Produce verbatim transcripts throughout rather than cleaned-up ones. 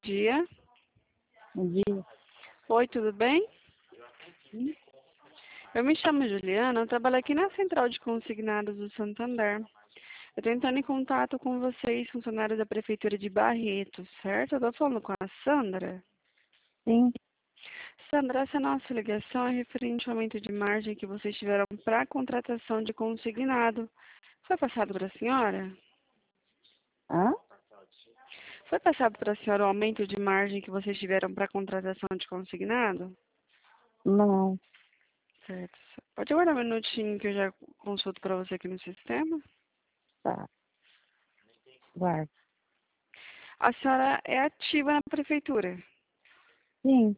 Dia. Bom dia. Oi, tudo bem? Sim. Eu me chamo Juliana, eu trabalho aqui na Central de Consignados do Santander. Eu estou entrando em contato com vocês, funcionários da Prefeitura de Barretos, certo? Eu estou falando com a Sandra. Sim. Sandra, essa nossa ligação é referente ao aumento de margem que vocês tiveram para a contratação de consignado. Foi passado para a senhora? Hã? Foi passado para a senhora o aumento de margem que vocês tiveram para a contratação de consignado? Não. Certo. Pode aguardar um minutinho que eu já consulto para você aqui no sistema? Tá. Guarda. A senhora é ativa na prefeitura. Sim.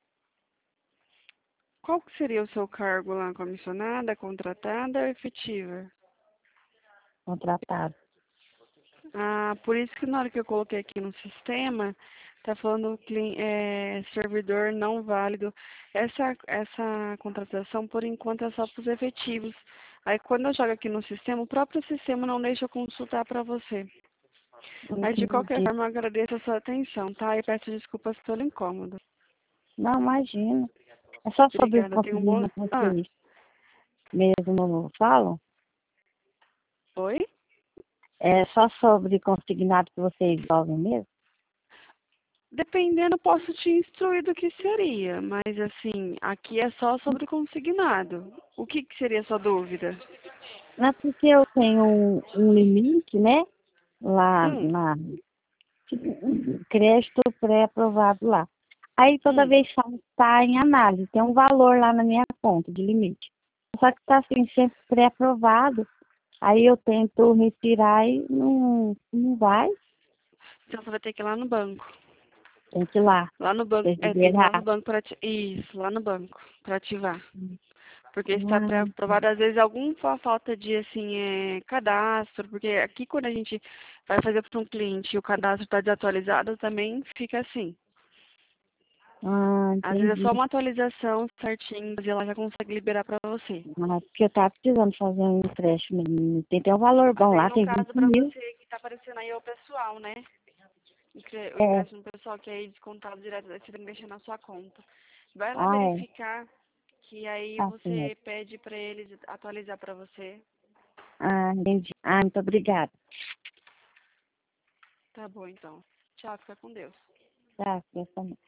Qual que seria o seu cargo lá? Comissionada, contratada ou efetiva? Contratado. Ah, por isso que na hora que eu coloquei aqui no sistema, tá falando cli- é, servidor não válido. Essa, essa contratação, por enquanto, é só para os efetivos. Aí, quando eu jogo aqui no sistema, o próprio sistema não deixa eu consultar para você. Mas, de qualquer Entendi. forma, eu agradeço a sua atenção, tá? E peço desculpas pelo incômodo. Não, imagina. É só sobre Obrigada. Tenha um bom... consignar que Ah, vocês mesmo falam? oi? É só sobre consignado que vocês resolvem mesmo? Dependendo, posso te instruir do que seria, mas assim, aqui é só sobre consignado. O que, que seria a sua dúvida? Não é porque eu tenho um, um limite, né? Lá Hum, na tipo, um crédito pré-aprovado lá. Aí toda hum. vez que está em análise, tem um valor lá na minha conta de limite. Só que está assim, sempre pré-aprovado. Aí eu tento retirar e não, não vai. Então você vai ter que ir lá no banco. Tem que ir lá, Lá no banco, é, tem que ir lá no desiderar. banco para isso, lá no banco, para ativar. Porque está Ah, pré-aprovado, às vezes, alguma falta de, assim, é, cadastro, porque aqui quando a gente vai fazer para um cliente e o cadastro está desatualizado, também fica assim. ah, Às vezes é só entendi. uma atualização certinho, e ela já consegue liberar para você. Ah, porque eu estava precisando fazer um empréstimo. Tem até um valor Mas bom aí, lá, no tem vinte caso, para mil. você que está aparecendo aí é o pessoal, né? Incre- O É, empréstimo pessoal que é aí descontado direto, você tem que deixar na sua conta. Vai lá ah, é. verificar que aí Tá você certo. pede para eles atualizar para você. Ah, entendi. Ah, muito obrigada. Tá bom, então. Tchau, fica com Deus. Tá, eu também.